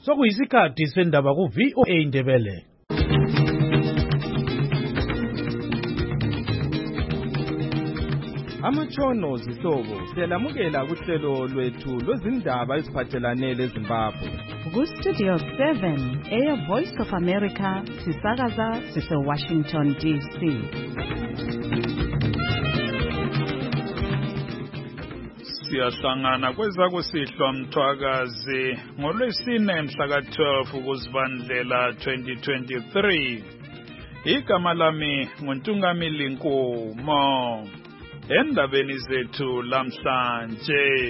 Sokuyisikhathi sendaba ku-VOA Indebele. Amatshono zihlobo siyalamukela kuhlelo lwethu lwezindaba eziphathelane leZimbabwe. Ku-Studio 7, Air Voice of America, sisakaza sise-Washington, D.C. Siyahlangana kwezakusihlwa Mthwakazi ngoLwesine mhla ka-12 kuZibandlela 2023. Igama lami nguNtungamili Nkumo. Endabeni zethu lamhlanje.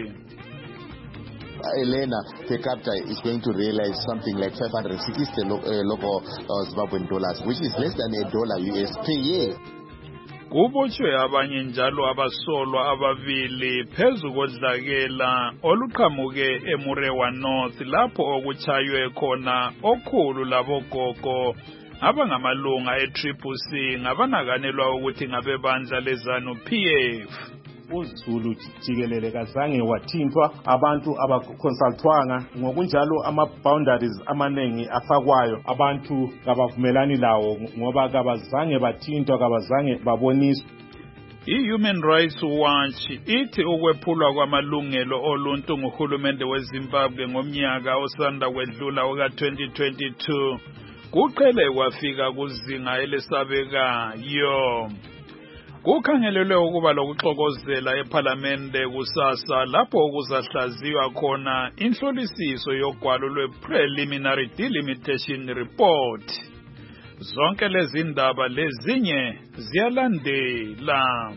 Elena per capita is going to realize something like 560 local Zimbabwean dollars, which is less than $1 US per year. Kubotshwe abanye njalo abasolwa ababili phezu kodlakela oluqhamuke eMurewa North lapho okuchaywe khona okhulu labogogo abangamalunga e-Triple-C ngabanakanelwa ukuthi ngabebandla leZANU-PF. uZulu jikelele kazange wathintwa, abantu abakonsultwanga, ngokunjalo ama-boundaries amanengi afakwayo abantu kabavumelani lawo ngoba kabazange bathintwa, kabazange baboniswa. I-Human Rights Watch ithi ukwephulwa kwamalungelo oluntu nguhulumende weZimbabwe ngomnyaka osanda kwedlula oka-2022 kuqhele kwafika kuzinga elesabekayo. Kukhangelelwe ukuba lokuxokozela ePhalamende kusasa lapho kuzahlaziywa khona inhlolisiso yogwalo lwe-Preliminary Delimitation Report. Zonke lezi ndaba lezinye ziyalandela.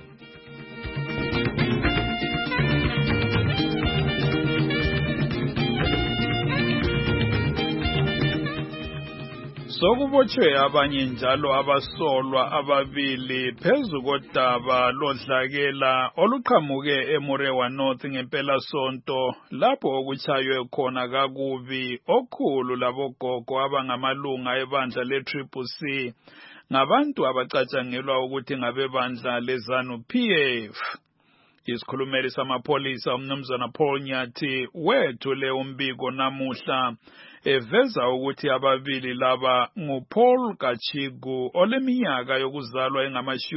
Sokubotshwe abanye njalo abasolwa ababili phezu kodaba lodlakela oluqhamuke eMurewa North ngempela sonto lapho okuchaywe khona kakubi okhulu labogogo abangamalunga ebandla le-Triple-C ngabantu abacatshangelwa ukuthi ngabebandla leZANU-PF. Isikhulumeli samapholisa umnumzana Paul Nyathi wethule umbiko namuhla eveza ukuthi ababili laba nguPaul Kachigu oleminyaka yokuzalwa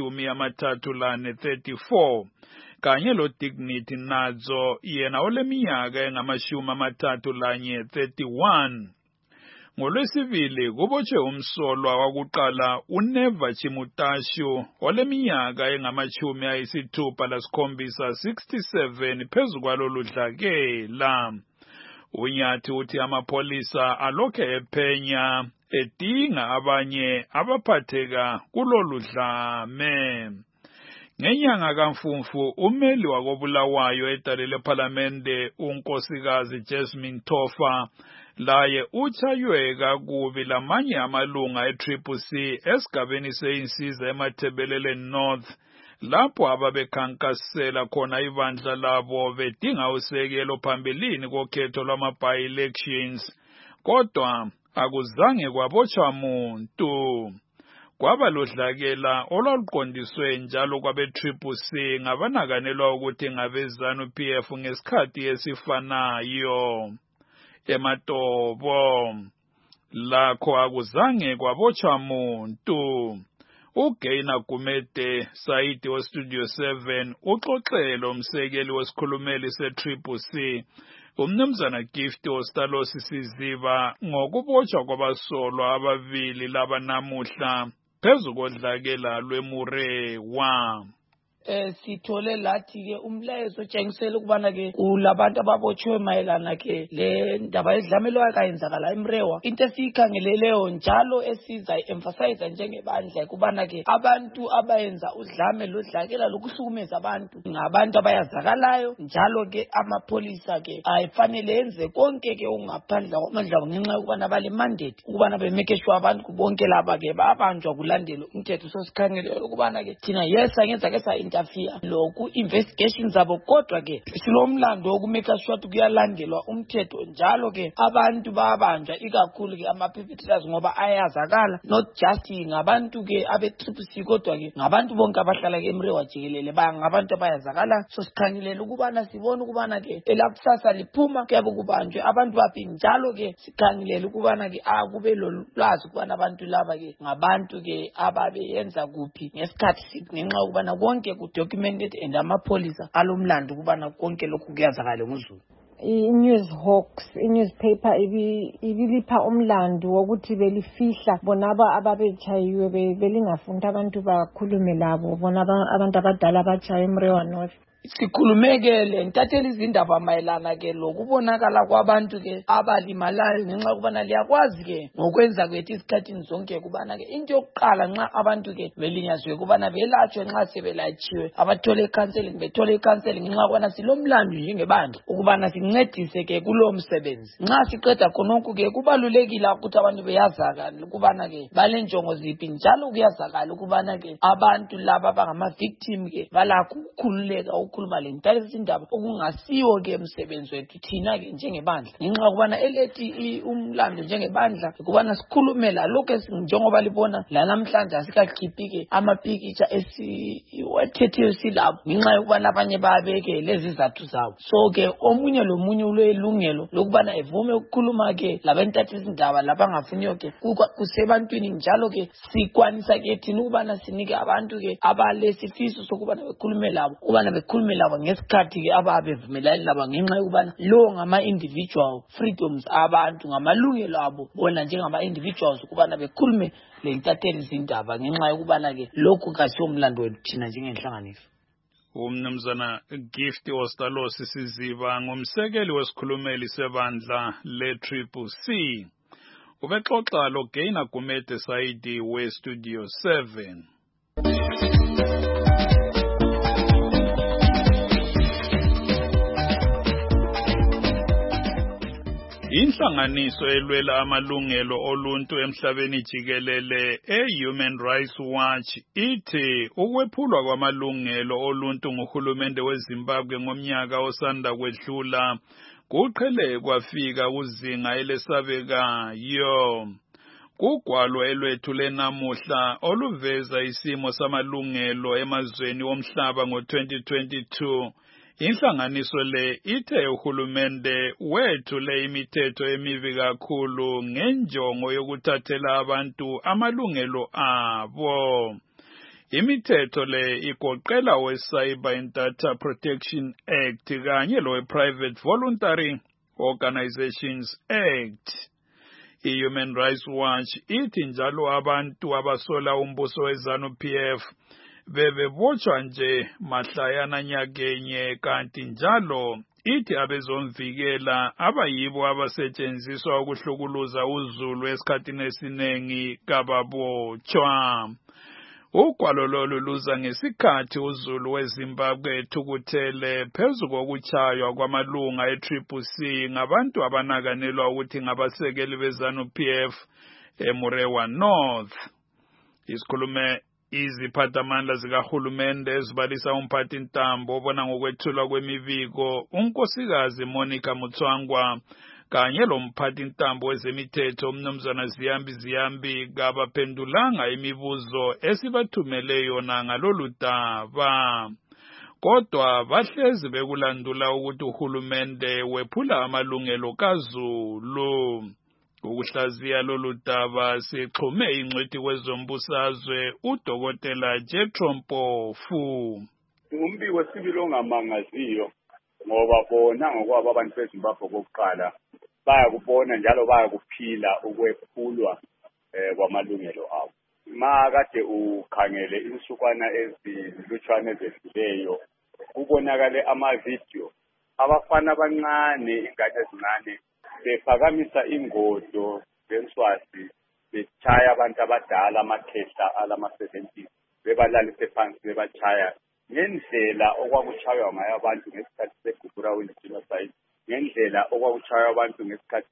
engama-34 kanye loDignity Nadzo yena oleminyaka engama-31. NgoLwesibili kubotshwe umsolwa wakuqala uNeva Chimutashu oleminyaka engama-67 phezu kwalolu dlakela. Unyathi uthi amapholisa alokhe ephenya edinga abanye abaphatheka kulolu dlame. Ngenyanga kaMfumfu umeli wakobulawayo edale lePhalamende unkosikazi Jasmine Tofa laye uchaywe kakubi lamanye amalunga e-Triple-C esigabeni seyinsiza eMathebelele North lapho ababekhankasela khona ibandla labo bedinga usekelo phambilini kokhetho lwama-by-elections kodwa akuzange kwabotshwa muntu. Kwaba lodlakela olwaluqondiswe njalo kwabe-Triple-C ngabanakanelwa ukuthi ngabeZANU-PF ngesikhathi esifanayo eMatobo. Lakho akuzange kwabotshwa muntu. uGaina Gumede Saidi weStudio 7 uxoxele umsekeli wesikhulumeli se-Triple-C umnumzana Gift Ostalosi Siziba ngokubotshwa kwabasolwa ababili laba namuhla phezu kodlakela lweMurewa. Sithole lathi ke umlayezo otshengisela ukubana ke kulabantu ababotshwe mayelana ke le ndaba edlamelwa kayenzakala eMurewa. Into esiyikhangeleleyo njalo esiza emphasize njengebandla kubana ke abantu abayenza udlame lodlakela lokuhlukumeza abantu ngabantu abayazakalayo njalo ke amapholisa ke ayifanele enze konke ke ungaphandle kwamandla ngenxa yokubana bale mandate ukubana bemeke sure abantu bonke laba ke babanjwa kulandela umthetho. So sikhangelele ukubana ke thina yes angenza ke sa interfere loku investigations zabo kodwa ke silomlando wokumeka sure kuyalandelwa umthetho njalo ke abantu babanjwa ikakhulu ke ama-perpetrators ngoba ayazakala not just ngabantu ke abe-triple-C kodwa ke ngabantu bonke abahlala ke eMrewa jikelele ngabantu abayazakala. So sikhangelela ukubana sibone ukubana ke elakusasa liphuma kuyabe kubanjwe abantu baphi njalo ke sikhangelela ukubana ke kube lolwazi ukubana abantu laba ke ngabantu ke ababeyenza kuphi ngesikhathi siphi ngenxa ukubana konke ku-documented and amapholisa alomlando ukubana konke lokhu kuyazakala nguzulu. I-News Hawks, i-newspaper ibilipha umlando wokuthi belifihla bonaba ababechayiwe belingafunda abantu bakhulume labo bona abantu abadala abachaye eMrewa North. Sikhulumeke ntatheli izindaba mayelana ke lokubonakala kwabantu ke abalimalayo ngenxa ukubana liyakwazi ke ngokwenza kwethu isikhathini zonke kubana ke into yokuqala nxa abantu ke belinyazwe kubana belatshwe nxa sebelatshiwe abathole icounseling bethole icounseling ngenxa ukubana silomlando njengebandla ukubana sincedise ke kulo msebenzi. Nxa siqeda khonokho ke kubalulekile ukuthi abantu beyazakala ukubana ke balenjongo ziphi njalo kuyazakala ukubana ke abantu laba abangama victim ke balakho ukukhululeka ukukhuluma lentali izindaba okungasiwo ke umsebenzi wethu thina ke njengebandla ngenxa ukubana elethi umlando njengebandla ukubana sikhulumela lokho njengoba libona la namhlanje asikakhiphi ke amapikitsha esiwathethe silabo ngenxa yokubana abanye babeke lezi zathu zabo. So ke omunye lomunye ulelungelo lokubana evume ukukhuluma ke labentati izindaba labangafuniyo ke kusebantwini njalo ke sikwanisa ke thina ukubana sinike abantu ke abalesifiso sokubana bekhulume labo ukubana bekhulume labo ngesikhathi ke ababevumelani labo ngenxa yokubana lo ngama-individual freedoms abantu ngamalungelo abo bona njengama-individuals ukubana bekhulume le ntatheli izindaba ngenxa yokubana ke lokhu kasiyomlando wethu thina njengenhlanganiso. Umnumzana Gift Ostalosi Siziba ngumsekeli wesikhulumeli sebandla le-CCC ubexoxa lo Gaina Gumede Saidi we-Studio 7. Inhlanganiso elwela amalungelo oluntu emhlabeni jikelele e-Human Rights Watch ithi ukwephulwa kwamalungelo oluntu nguhulumende weZimbabwe ngomnyaka osanda kwedlula kuqhele kwafika kuzinga elesabekayo. Kugwalo elwethu lenamuhla oluveza isimo samalungelo emazweni omhlaba ngo-2022 inhlanganiso le ithe uhulumende wethule imithetho emibi kakhulu ngenjongo yokuthathela abantu amalungelo abo. Imithetho le igoqela we-Cyber and Data Protection Act kanye lowe-Private Voluntary Organizations Act. I-Human Rights Watch ithi njalo abantu abasola umbuso we-ZANU-PF bebebotshwa nje mahlayana nyakenye kanti njalo ithi abezomvikela abayibo abasetshenziswa ukuhlukuluza uzulu esikhathini esinengi kababotshwa. Ugwalo lolu luza ngesikhathi uzulu weZimbabwe ethukuthele phezu kokutshaywa kwamalunga e-CCC ngabantu abanakanelwa ukuthi ngabasekeli beZANU-PF eMrewa North. Isikhulume iziphathamandla zikahulumende ezibalisa umphathintambo obona ngokwethulwa kwemibiko unkosikazi Monica Mutswangwa kanye lomphathintambo wezemithetho umnumzana Ziyambi kabaphendulanga imibuzo esibathumele yona ngalolu daba. Kodwa bahlezi bekulandula ukuthi uhulumende wephula amalungelo kaZulu. Ukuhlaziya lolu daba sixhume ingcwethi kwezombusazwe uDokotela Jethro Mpofu. Umbiko wesibili ongamangaziyo ngoba bona ngokwabo abantu beZimbabwe kokuqala bayakubona njalo bayakuphila ukwephulwa kwamalungelo abo. Makade ukhangele insukwana ezilutshwane ezedluleyo kubonakale amavideo abafana abancane ingane ezincane bephakamisa ingodo zenswazi bechaya abantu abadala amakhehla alama-70 bebalalise phansi bebachaya ngendlela okwakuchaywa ngayo abantu ngesikhathi se-Gugurawini genocide, ngendlela okwakuchaywa abantu ngesikhathi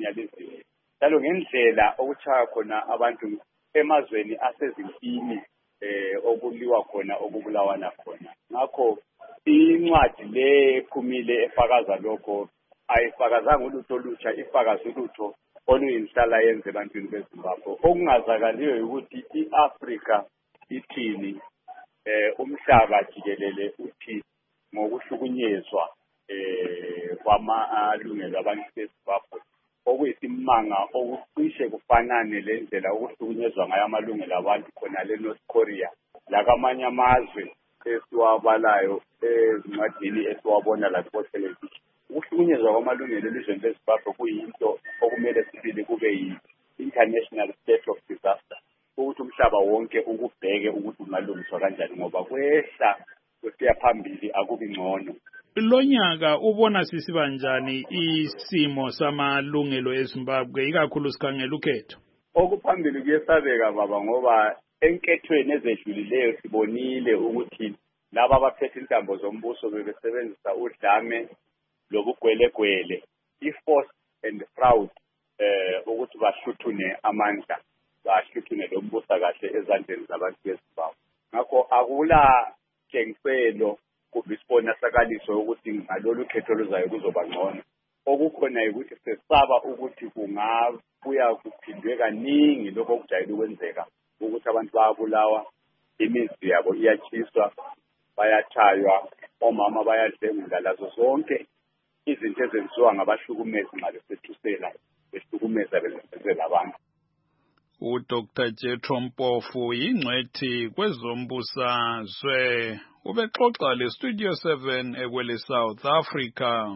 se-colonialism, njalo ngendlela okuchaywa khona abantu emazweni asezimpini okuliwa khona okubulawana khona. Ngakho incwadi le ephumile efakaza lokho ayifakazanga ulutho olutsha, ifakaza ulutho oluyinhlala yenze ebantwini beZimbabwe. Okungazakaliyo ukuthi iAfrika ithini, umhlaba jikelele uthi ngokuhlukunyezwa kwamalungelo abantu beZimbabwe, okuyisimanga okucishe kufanane le ndlela ukuhlukunyezwa ngayo amalungelo abantu khona leNorth Korea lakamanye amazwe esiwabalayo ezincwadini esiwabona la ku-television. Ukuhlukunyezwa kwamalungelo elizweni leZimbabwe kuyinto okumele sibili kube yi-international state of disaster, ukuthi umhlaba wonke ukubheke ukuthi ungalungiswa kanjani, ngoba kwehla kusiya phambili akubi ngcono. Lo nyaka ubona sisiba njani isimo samalungelo eZimbabwe ikakhulu sikhangela ukhetho? Okuphambili kuyesabeka baba, ngoba enkethweni ezedlulileyo sibonile ukuthi laba abaphethe intambo zombuso bebesebenzisa udlame lobugwelegwele, i-force and fraud, ukuthi bahluthune amandla, bahluthune lo mbuso kahle ezandleni zabantu beZimbabwe. Ngakho akula tshengiselo kumbe isibonakaliso ukuthi ngalolu khetho luzayo kuzoba ngcono. Okukhona ukuthi sesaba ukuthi kungabuya kuphindwe kaningi lokho okujayele ukwenzeka, ukuthi abantu bayabulawa, imizi yabo iyatshiswa, bayachaywa, omama bayadlengula, lazo zonke izinto ezenziwa ngabahlukumezi ngalesethisela behlukumeza bezenzela abantu. uDr. Jethro Mpofu yingcwethi kwezombusazwe ubexoxa le Studio 7 ekwele South Africa.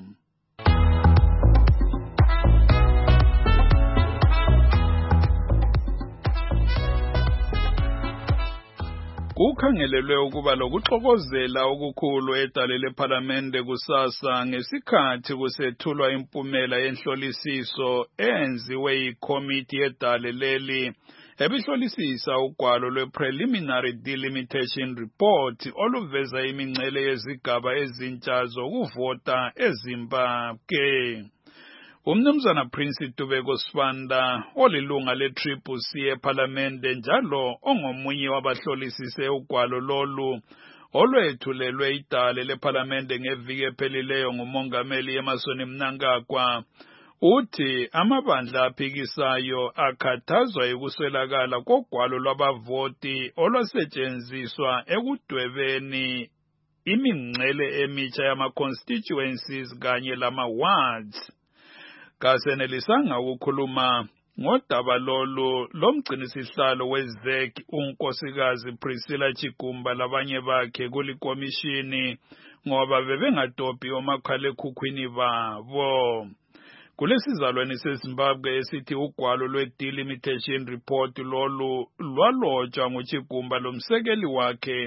Kukhangelelwe ukuba lokuxokozela okukhulu edale lePhalamende kusasa ngesikhathi kusethulwa impumela yenhlolisiso enziwe yikomiti yedale leli ebihlolisisa ugwalo lwe-Preliminary Delimitation Report oluveza imingcele yezigaba ezintsha zokuvota eZimbabwe. Umnumzana Prince Tubeko Sibanda olilunga le-CCC ePhalamende njalo ongomunye wabahlolisise ugwalo lolu olwethulelwe idale lePhalamende ngeviki ephelileyo ngumongameli Emmerson Mnangagwa, uthi amabandla aphikisayo akhathazwa yikuswelakala kogwalo lwabavoti olwasetshenziswa ekudwebeni imingcele emitsha yama-constituencies kanye lama-wards. Kasenelisanga ukukhuluma ngodaba lolu lomgcinisihlalo weZEC unkosikazi Priscilla Chigumba labanye bakhe kulikomishini ngoba bebengadobhi omakhalekhukhwini babo. Kulesizalwane seZimbabwe esithi ugwalo lwe-Delimitation Report lolu lwalotshwa nguChigumba lomsekeli wakhe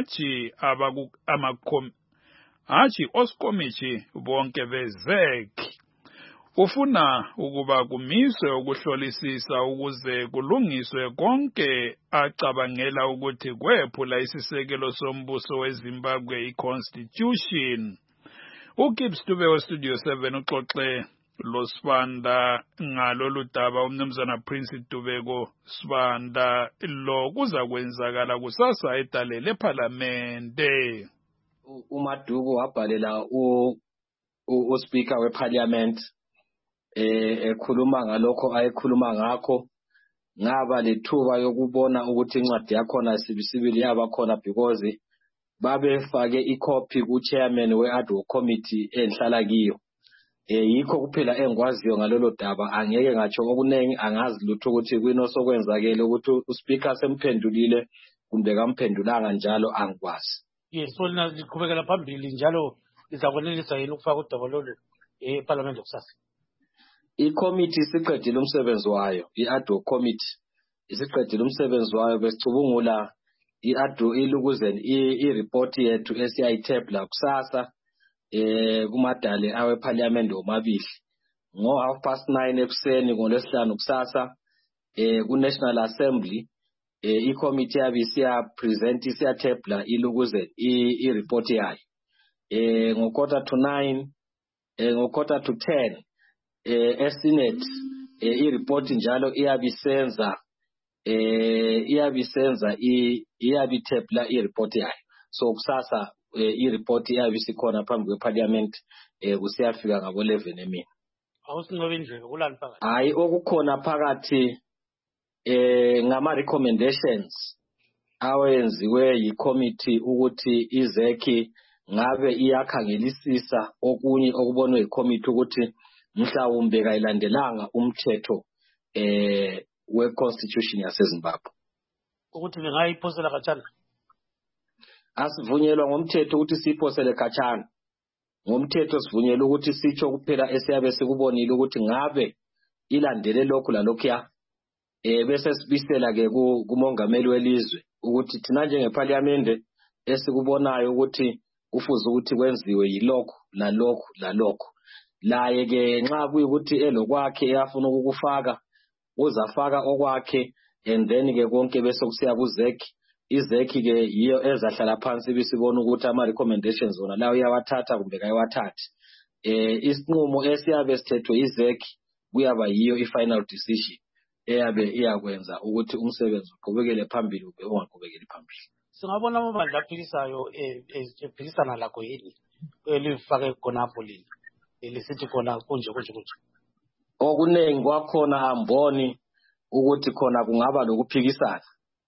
hatshi osikomishi bonke beZEC. Ufuna ukuba kumiswe ukuhlolisisa ukuze kulungiswe konke acabangela ukuthi kwephula isisekelo sombuso weZimbabwe i-Constitution. uGibbs Dube weStudio 7 uxoxe lo Sibanda ngalolu daba. Umnumzana Prince Tubeko Sibanda lo kuza kwenzakala kusasa edale lePhalamende. uMaduku wabhalela uSpeaker weParliament ekhuluma ngalokho ayekhuluma ngakho. Ngaba lethuba yokubona ukuthi incwadi yakhona sibisibili yabakhona because babefake icopy ku-chairman we-ad hoc committee enhlala kiyo. Yikho kuphela engikwaziyo ngalolo daba, angeke ngatsho okuningi, angazi lutho ukuthi kwini osokwenzakele ukuthi uSpeaker semphendulile kumbe kamphendulanga njalo angikwazi. Yes, so liqhubekela phambili njalo lizakwenelisa yini ukufaka udaba lolu ePhalamende kusasa? Icommittee isiqedile umsebenzi wayo, i-ad hoc committee isiqedile umsebenzi wayo. Besicubungula ilukuzeni i-report yethu esiyayithebula kusasa kumadale awePhalamende omabili ngo-9:30 ekuseni ngoLwesihlanu kusasa ku-National Assembly. Icommittee yabe siyathebula ilukuzeni i-report yayo ngo-9:45 ngo-9:45 eSenate. I-report njalo iyabisenza iyabisenza iyabithepla i-report yayo. So kusasa i-report iyabisikhona phambi kweparliament kusiyafika ngabo 11 emini. Awusinqobe indlela kulani phakathi? Hayi okukhona phakathi ngama recommendations awenziwe yi-committee ukuthi izeki ngabe iyakhangelisisa okunye okubonwe yi-committee ukuthi mhlawumbe kayilandelanga umthetho we-constitution yaseZimbabwe. Ukuthi bengayiphosela khatshana? Asivunyelwa ngomthetho ukuthi siphosele khatshana. Ngomthetho sivunyelwa ukuthi sitsho kuphela esiyabe sikubonile ukuthi ngabe ilandele lokhu lalokhuya. Bese sibisela ke kumongameli welizwe ukuthi thina njengeparliament esikubonayo ukuthi kufuze ukuthi kwenziwe yilokho lalokho. Laye ke nxa kuyikuthi elokwakhe eyafuna ukukufaka uzafaka okwakhe and then ke konke bese kusiya kuzeki. Izeki ke yiyo ezahlala phansi bisibona ukuthi ama recommendations zona la uyawathatha kumbe kayawathathi. Isinqumo esiyabe sithethwe izeki kuyaba yiyo i-final decision eyabe iyakwenza ukuthi umsebenzi uqhubekele phambili ube ungaqhubekeli phambili. Singabona amabandla aphikisayo ephikisana lakho yini elifake khonapho lini elisithi khona kunje. Okuningi kwakhona amboni ukuthi khona kungaba lokuphikisana.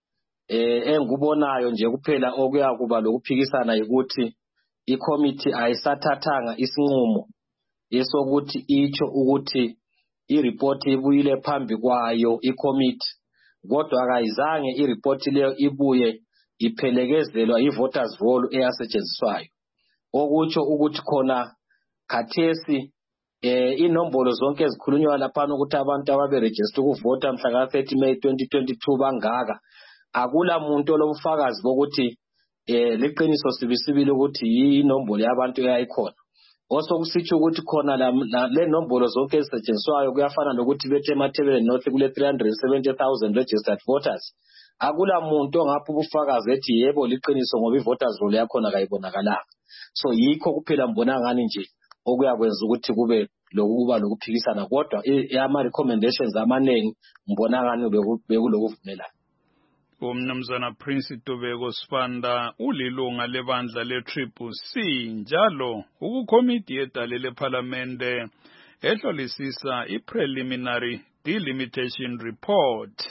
Engikubonayo nje kuphela okuya kuba lokuphikisana ukuthi i-committee ayisathathanga isinqumo esokuthi itsho ukuthi i-report ibuyile phambi kwayo i-committee, kodwa akayizange i-report leyo ibuye iphelekezelwa i-voters roll eyasetshenziswayo. Okutsho ukuthi khona khathesi inombolo zonke ezikhulunywa lapha ukuthi abantu ababeregister ukuvota mhla ka 30 May 2022 bangaka. Akula muntu olobufakazi bokuthi liqiniso sibisibile ukuthi inombolo yabantu eyayikhona. Osokusitsho ukuthi khona le nombolo zonke ezisetshenziswayo kuyafana lokuthi bethe eMathebeleni North kule 370,000 registered voters. Akula muntu ongapha ubufakazi ethi yebo liqiniso ngoba i-voters roll yakhona kayibonakalanga. So yikho kuphela mbona ngani nje okuyakwenza ukuthi kube lokuba lokuphikisana, kodwa ama recommendations amanengi mbona ngani bekulokuvumelana. Umnumzana Prince Tobeko Sibanda ulilunga lebandla le-CCC njalo ukukomiti yedale lephalamende ehlolisisa i-preliminary delimitation report.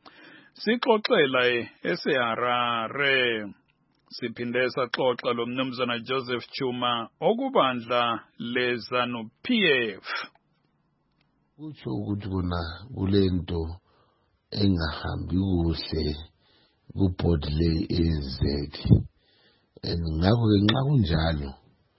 Sixoxela eseHarare. Siphinde saxoxa lo mnumzana Joseph Chuma okubandla leZANU-PF. Kutsho ukuthi kuna kulento engahambi kuhle ku-board le ezeki. Ngakho ke nxa kunjalo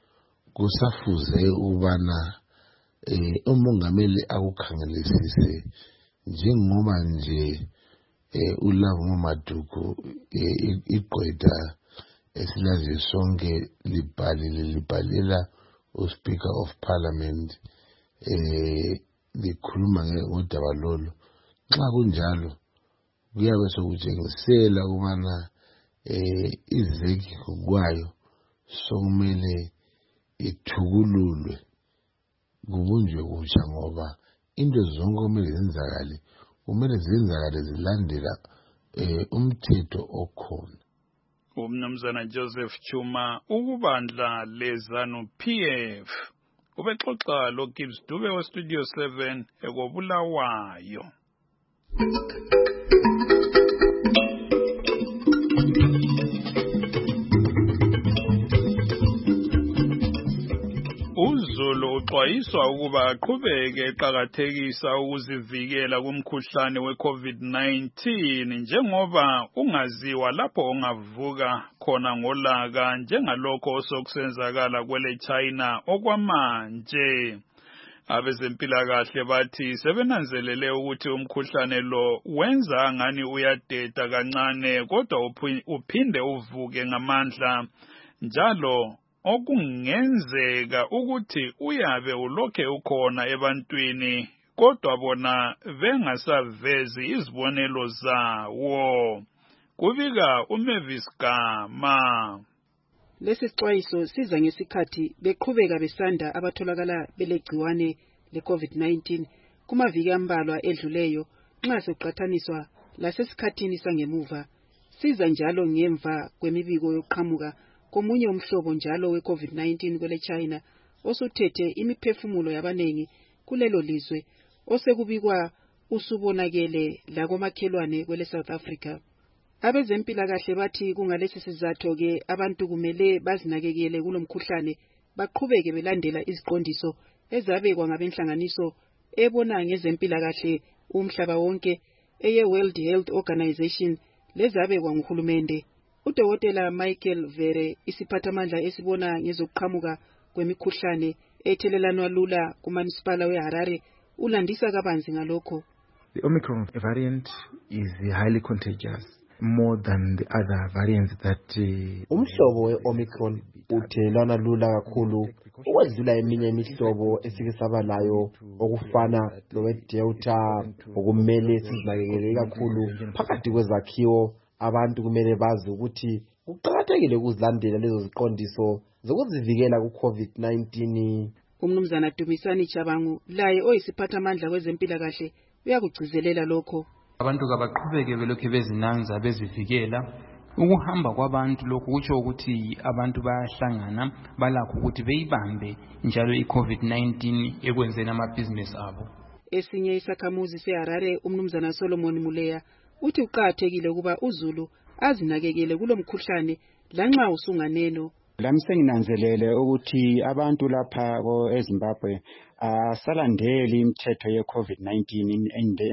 kusafuze ubana umongameli akukhangelisise njengoba nje uLavo Maduku igqwetha esilazi sonke libhalela uSpeaker of Parliament likhuluma ngodaba lolu. Nxa kunjalo kuyabe sokutshengisela ukubana izeki kwayo sokumele ithukululwe kubunjwe kutsha ngoba into zonke kumele zenzakale zilandela umthetho okhona. Umnumzana Joseph Chuma ukubandla leZANU-PF ubexoxa lo Gibbs Dube wa Studio 7 ekobulawayo. UZulu uxwayiswa ukuba aqhubeke eqhakathekisa ukuzivikela kumkhuhlane we-COVID-19 njengoba ungaziwa lapho ongavuka khona ngolaka njengalokho osokusenzakala kwele China okwamanje. Abezempilakahle bathi sebenanzelele ukuthi umkhuhlane lo wenza ngani uyadeda kancane kodwa uphinde uvuke ngamandla njalo okungenzeka ukuthi uyabe ulokhe ukhona ebantwini kodwa bona bengasavezi izibonelo zawo. Kubika uMavis Gama. Lesi sixwayiso siza ngesikhathi beqhubeka besanda abatholakala belegciwane le-COVID-19 kumaviki ambalwa edluleyo nxa soqathaniswa lasesikhathini sangemuva. Siza njalo ngemva kwemibiko yokuqhamuka komunye umhlobo njalo we-COVID-19 kwele China osuthethe imiphefumulo yabanengi kulelo lizwe osekubikwa usubonakele lakomakhelwane kwele South Africa. Abezempilakahle bathi kungalesi sizathu ke abantu kumele bazinakekele kulomkhuhlane baqhubeke belandela iziqondiso ezabekwa ngabenhlanganiso ebona ngezempilakahle umhlaba wonke eye-World Health Organization lezabekwa nguhulumende. Udokotela Michael Vere, isiphathamandla esibona ngezokuqhamuka kwemikhuhlane ethelelanwa lula kuManisipala weHarare, ulandisa kabanzi ngalokho. The Omicron variant is highly contagious, more than the other variants that umhlobo we-Omicron uthelelana lula kakhulu ukwedlula eminye imihlobo esike saba nayo okufana lowe-Delta. Okumele sizinakekele kakhulu phakathi kwezakhiwo. Abantu kumele bazi ukuthi kuqakathekile ukuzilandela lezo ziqondiso zokuzivikela ku-COVID-19. Umnumzana Dumisani Chabangu laye oyisiphathamandla kwezempilakahle uyakugcizelela lokho. Abantu kabaqhubeke belokhu bezinanza bezivikela. Ukuhamba kwabantu lokhu kutsho ukuthi abantu bayahlangana balakho ukuthi beyibambe njalo i-COVID-19 ekwenzeni amabhizinesi abo. Esinye isakhamuzi seHarare umnumzana Solomon Muleya uthi uqakathekile ukuba uZulu azinakekele kulomkhuhlane lanxa usunganeno. Lami senginanzelele ukuthi abantu lapha eZimbabwe asalandeli imithetho ye-COVID-19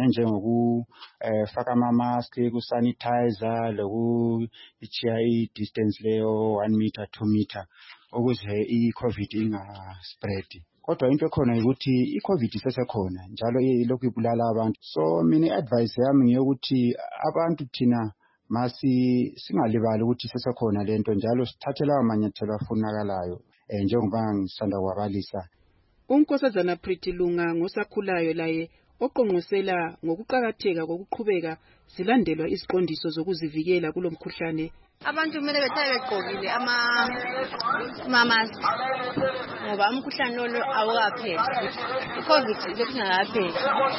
enjengokufaka ama-mask, kusanitizer, lokutshiya i-distance leyo 1 meter 2 meter ukuze i-COVID ingaspread. Kodwa into ekhona ukuthi i-COVID isesekhona njalo ilokhu ibulala abantu. So mina i-advice yami ngeyokuthi abantu thina singalibali ukuthi sesekhona lento njalo sithathe lawo manyathelo afunakalayo njengoba ngisanda kwabalisa. Unkosazana Pretty Lunga ngosakhulayo laye oqonqosela ngokuqakatheka kokuqhubeka zilandelwa iziqondiso zokuzivikela kulomkhuhlane. Abantu kumele behlale begqokile ama-mask ngoba umkhuhlane lo awukapheli. I-COVID bekungakapheli.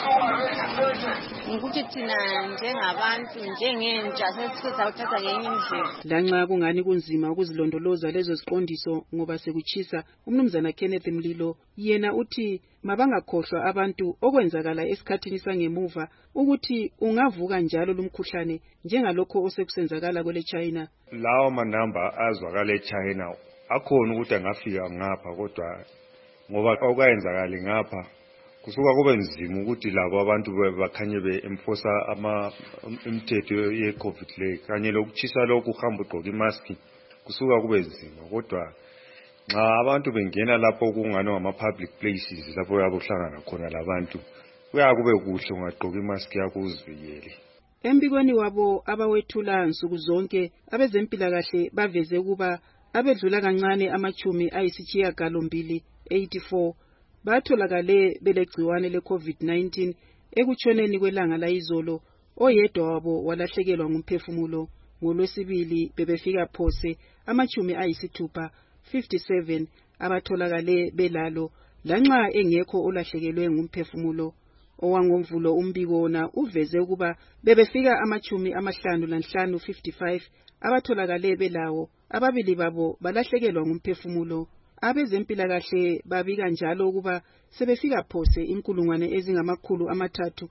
Ukuthi thina njengabantu njengentsha sesizawuthatha ngenye indlela. Lanxa kungani kunzima ukuzilondoloza lezo ziqondiso ngoba sekuchisa, umnumzana Kenneth Mlilo yena uthi mabangakhohlwa abantu okwenzakala esikhathini sangemuva ukuthi ungavuka njalo lumkhuhlane njengalokho osekusenzakala kwele China. Lawo manamba azwakala eChina akhona ukuthi angafika ngapha kodwa ngoba okayenzakala ngapha kusuka kube nzima ukuthi labo abantu bakhanye be-enforce imithetho ye-COVID le kanye lokuchisa lokhu uhamba ugqoka imask kusuka kube nzima. Kodwa nxa abantu bengena lapho kungani ngama-public places lapho yabohlangana khona labantu kuyakube kuhle ungagqoka imask yakho uzivikele. Embikweni wabo abawethula nsuku zonke abezempilakahle baveze ukuba abedlula kancane amachumi ayisishiyagalombili 84 batholakale belegciwane le-COVID-19 ekutshoneni kwelanga layizolo. Oyedwa wabo walahlekelwa ngumphefumulo. NgoLwesibili bebefika phose amachumi ayisithupha 57 abatholakale belalo lanxa engekho olahlekelwe ngumphefumulo. Owangomvulo umbiko wona uveze ukuba bebefika amachumi amahlanu lanhlanu 55 abatholakale belawo, ababili babo balahlekelwa ngumphefumulo. Abezempilakahle babika njalo ukuba sebefika phose inkulungwane ezingamakhulu amathathu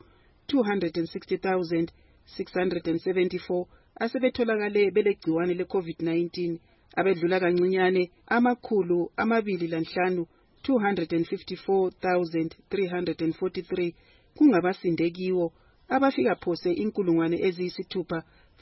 260,674 asebetholakale belegciwane le-COVID-19, abedlula kancinyane amakhulu amabili lanhlanu 254,343 kungabasinde kiwo, abafika phose inkulungwane eziyisithupha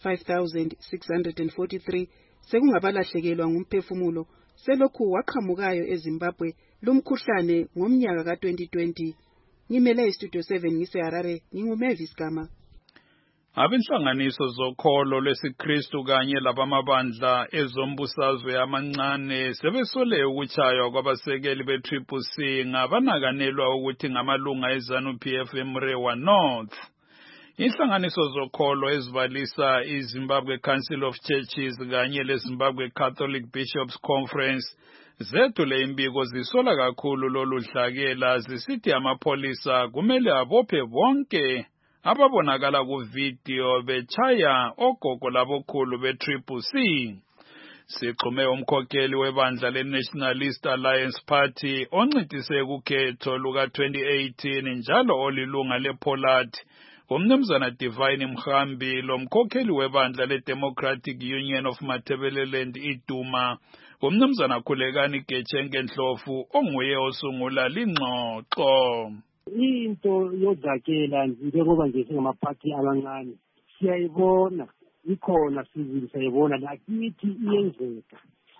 5,643 sekungabalahlekelwa ngumphefumulo selokhu waqhamukayo eZimbabwe lumkhuhlane ngomnyaka ka-2020. Ngimele iStudio 7 ngiseHarare, nginguMavis Gama. Abenhlanganiso zokholo lwesiKristu kanye labamabandla ezombusazwe amancane sebesole ukuchaywa kwabasekeli be-CCC ngabanakanelwa ukuthi ngamalunga eZANU-PF eMrewa North. Inhlanganiso zokholo ezibalisa iZimbabwe Council of Churches kanye leZimbabwe Catholic Bishops Conference zethule imbiko zisola kakhulu lolu dlakela zisithi amapholisa kumele abophe bonke ababonakala kuvideo bechaya ogogo labokhulu be-Triple C. Sigxume umkhokheli webandla le-Nationalist Alliance Party oncitise kukhetho luka-2018 njalo olilunga lePollard, umnumzana Divine Mhambi, lo mkhokheli webandla le-Democratic Union of Matabeleland iDuma, umnumzana Khulekani Getshenge Ndlovu onguye osungula lingxoxo. Into yodlakela njengoba nje singamaphathi amancane siyayibona ikhona sizini sayibona lakithi iyenzeka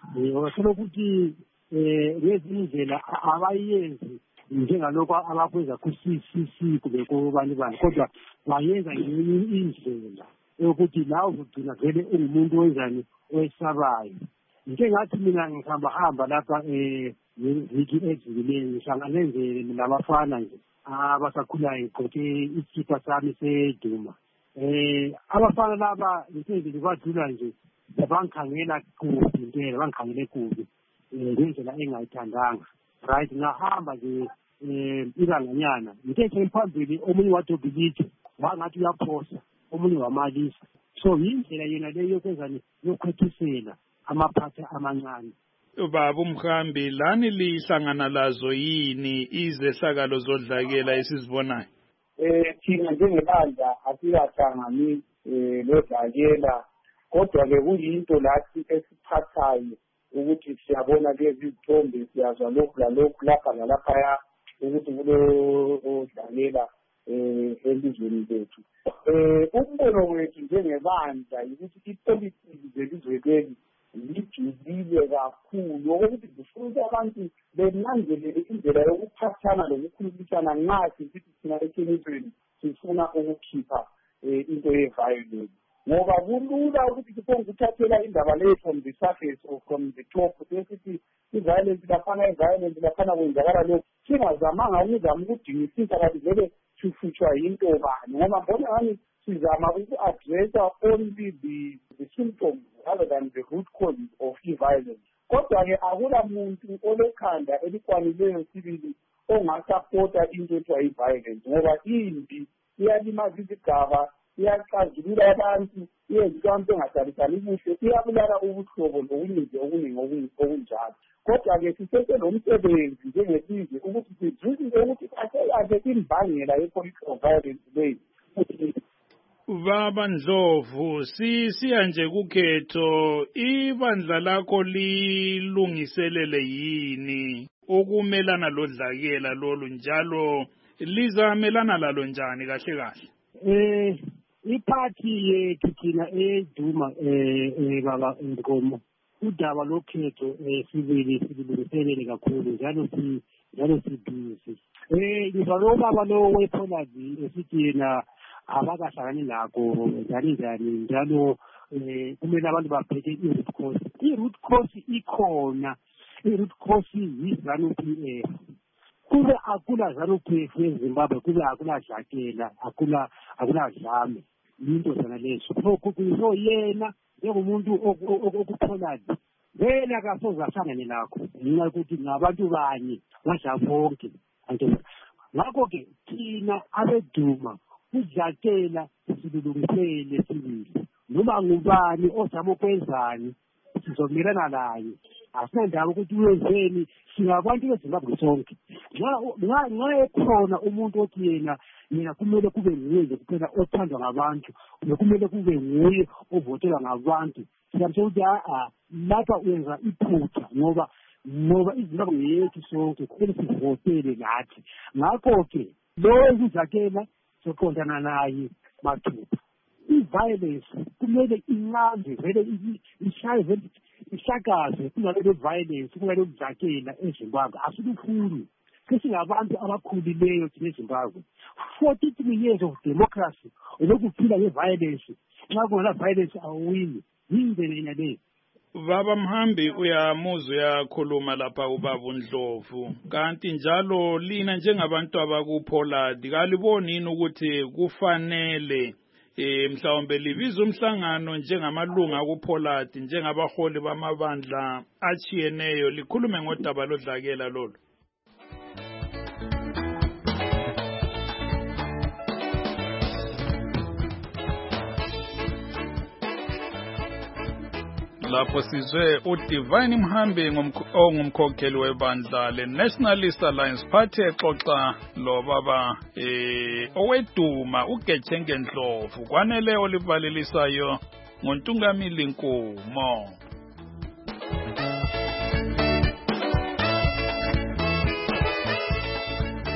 osokuthi ngezindlela abayenzi njengalokho abakwenza ku-CCC kube kubani bani kodwa bayenza ngenye indlela yokuthi la uzogcina vele ungumuntu wenzani owesabayo. Njengathi mina ngihamba lapha ngiviki edlulileyo ngihlangane nje nabafana nje abasakhulayo ngigqoke isikipa sami seduma. Abafana laba ngisenze badlula nje bangikhangela kubi impela bangikhangele kubi ngendlela engayithandanga. Right, ngahamba nje ibanganyana ngithe phambili omunye wadobilithi wangathi uyaphosa omunye wamalisa. So yindlela yena leyo yokwenzani yokwethisela amaphatha amancane. Baba Mhambi, lani lihlangana lazo yini izehlakalo zodlakela esizibonayo? Thina njengebandla asikahlangani lodlakela, kodwa ke kuyinto lathi esiphathayo ukuthi siyabona lezi zithombe siyazwa lokhu lalokhu lapha nalaphaya ukuthi kulodlakela elizweni lethu. Umbono wethu njengebandla ukuthi ipolitiki zelizwe leli lijulile kakhulu ukuthi zifuna ukuthi abantu benanzelele indlela yokuphathana lokukhulumisana nxa sithi thina eqinisweni sifuna ukukhipha into ye-violence. Ngoba kulula ukuthi siponguthathela indaba leyo from the surface or from the top sesithi i-violence laphana kwenzakala lokhu singazamanga ukuzama ukudingisisa kanti vele sihlutshwa yinto bani, ngoba mbona ngani sizama uku-addressa only the symptoms rather than the root causes of violence. Kodwa-ke akula muntu olekhanda elikwanileyo sibili ongasapota into ethiwa i-violence, ngoba impi iyalimaza izigaba, iyaqazulula abantu, iyenza abantu engadalisani kuhle, iyabulala ubuhlobo lobuningi obuningi okunjalo. Kodwa-ke siseselomsebenzi njengelizwe ukuthi sizwisise ukuthi kahle imbangela ye-political violence leyi. Baba Ndlovu, siya nje kukhetho, ibandla lakho lilungiselele yini ukumelana lodlakela lolu njalo lizamelana lalo njani kahle kahle? Iphathi yethu thina eDuma baba Nkomo udaba lokhetho sibilungiselele kakhulu njalo sibhizi. Ngizwa baba lo wePollard esithi yena abakahlangani lakho njalo kumele abantu babheke i-root cause. I-root cause ikhona, i-root cause yi-ZANU-PF. Kube akula ZANU-PF eZimbabwe, kube akula dlakela, akula dlame, into zona lezo. So yena njengomuntu okuPollard vele akasoze ahlangane lakho ngenxa yokuthi ngabantu banye badla bonke. Ngakho-ke thina abeDuma udlakela silulungisele sibili, noma ngubani ozama ukwenzani sizomelana naye. Asinandaba ukuthi uyenzeni, singabantu beZimbabwe sonke. Nxa ekhona umuntu othi yena kumele kube nguye nje kuphela othandwa ngabantu, kumele kube nguye ovotelwa ngabantu, siyamtshela ukuthi lapha uyenza iphutha ngoba iZimbabwe yethu sonke kumele sivotele nathi. Ngakho-ke lowo uzakela soqondana naye mathupha. I-violence kumele inqandwe vele ishaye vele ihlakaze kungalelo violence kungalelo dlakela eZimbabwe. Asilufuni sesingabantu abakhulileyo thina eZimbabwe. 43 years of democracy olokuphila nge-violence. Nxa kungela violence awuwini, yindlela yena leyo. Baba Mhambi, uyamuzwa uyakhuluma lapha ubaba Ndlovu, kanti njalo lina njengabantu abakuPollard kaliboni yini ukuthi kufanele mhlawumbe libiza umhlangano njengamalunga kuPollard njengabaholi bamabandla achiyeneyo likhulume ngodaba lodlakela lolu? lapho sizwe uDivine Mhambi ongumkhokheli webandla le-Nationalist Alliance Party exoxa lo baba oweduma uGetshenge Ndlovu kwanele olivalelisayo ngoNtungamili Nkumo.